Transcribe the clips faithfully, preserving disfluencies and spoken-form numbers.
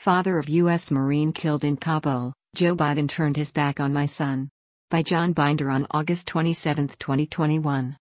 Father of U S Marine killed in Kabul, Joe Biden turned his back on my son. By John Binder on August twenty-seventh, twenty twenty-one.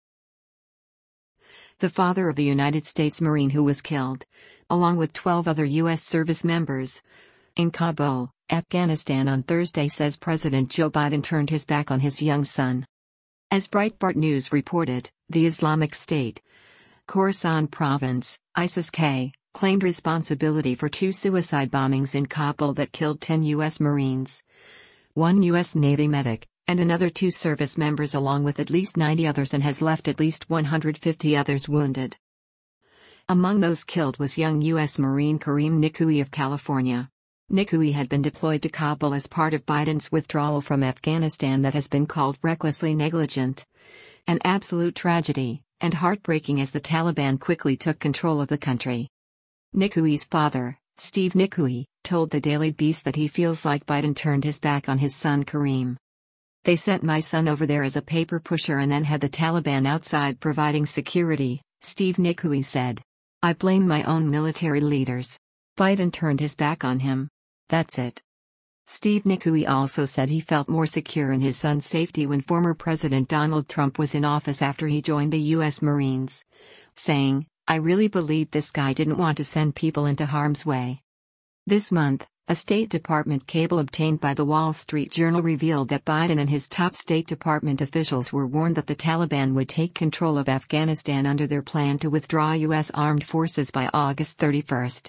The father of the United States Marine who was killed, along with twelve other U S service members, in Kabul, Afghanistan on Thursday says President Joe Biden turned his back on his young son. As Breitbart News reported, the Islamic State, Khorasan Province, ISIS-K, claimed responsibility for two suicide bombings in Kabul that killed ten U S Marines, one U S Navy medic, and another two service members along with at least ninety others, and has left at least one hundred fifty others wounded. Among those killed was young U S Marine Kareem Nikoui of California. Nikoui had been deployed to Kabul as part of Biden's withdrawal from Afghanistan that has been called recklessly negligent, an absolute tragedy, and heartbreaking as the Taliban quickly took control of the country. Nikoui's father, Steve Nikoui, told the Daily Beast that he feels like Biden turned his back on his son Kareem. They sent my son over there as a paper pusher and then had the Taliban outside providing security, Steve Nikoui said. I blame my own military leaders. Biden turned his back on him. That's it. Steve Nikoui also said he felt more secure in his son's safety when former President Donald Trump was in office after he joined the U S Marines, saying, I really believe this guy didn't want to send people into harm's way. This month, a State Department cable obtained by the Wall Street Journal revealed that Biden and his top State Department officials were warned that the Taliban would take control of Afghanistan under their plan to withdraw U S armed forces by August thirty-first.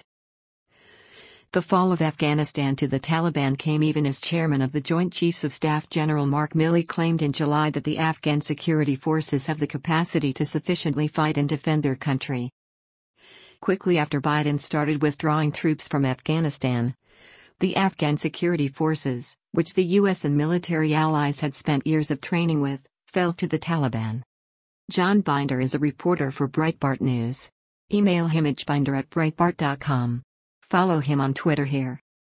The fall of Afghanistan to the Taliban came even as chairman of the Joint Chiefs of Staff General Mark Milley claimed in July that the Afghan security forces have the capacity to sufficiently fight and defend their country. Quickly after Biden started withdrawing troops from Afghanistan, the Afghan security forces, which the U S and military allies had spent years of training with, fell to the Taliban. John Binder is a reporter for Breitbart News. Email him at binder at breitbart dot com. Follow him on Twitter here.